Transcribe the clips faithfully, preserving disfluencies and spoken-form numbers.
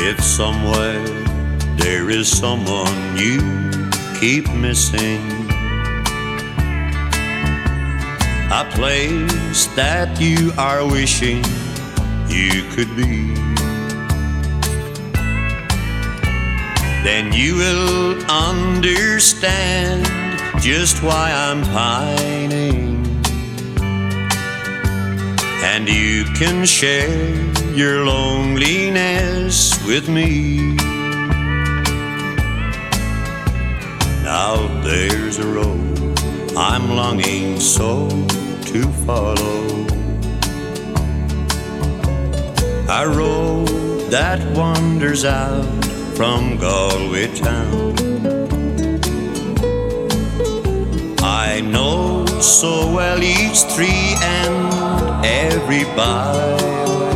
If somewhere there is someone you keep missing, a place that you are wishing you could be, then you will understand just why I'm pining, and you can share your loneliness with me. Now there's a road I'm longing so to follow, a road that wanders out from Galway town. I know so well each tree and every byway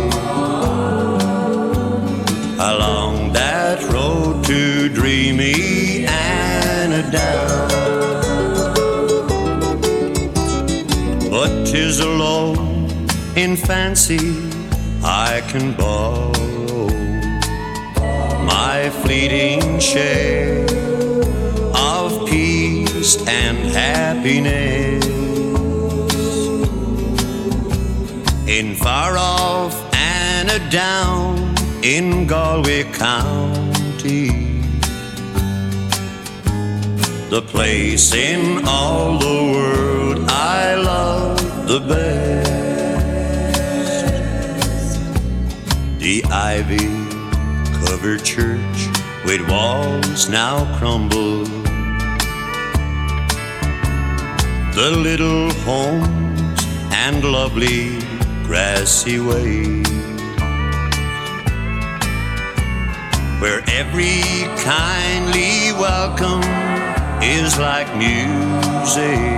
along that road to dreamy Annadown. But 'tis alone in fancy I can borrow my fleeting share of peace and happiness in far off Annadown in Galway County, the place in all the world I love the best. The ivy-covered church with walls now crumbled, the little homes and lovely grassy ways, where every kindly welcome is like music,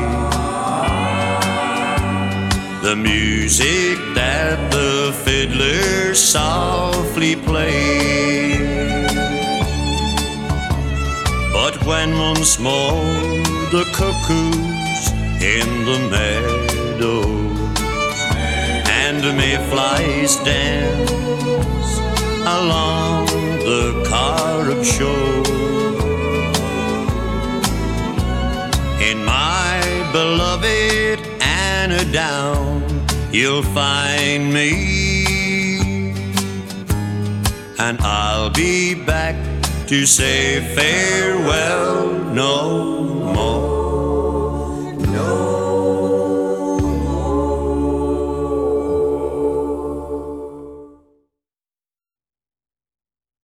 the music that the fiddler softly plays. But when once more the cuckoos in the meadows and mayflies dance along the Carib shore, in my beloved Annadown you'll find me, and I'll be back to say farewell no more.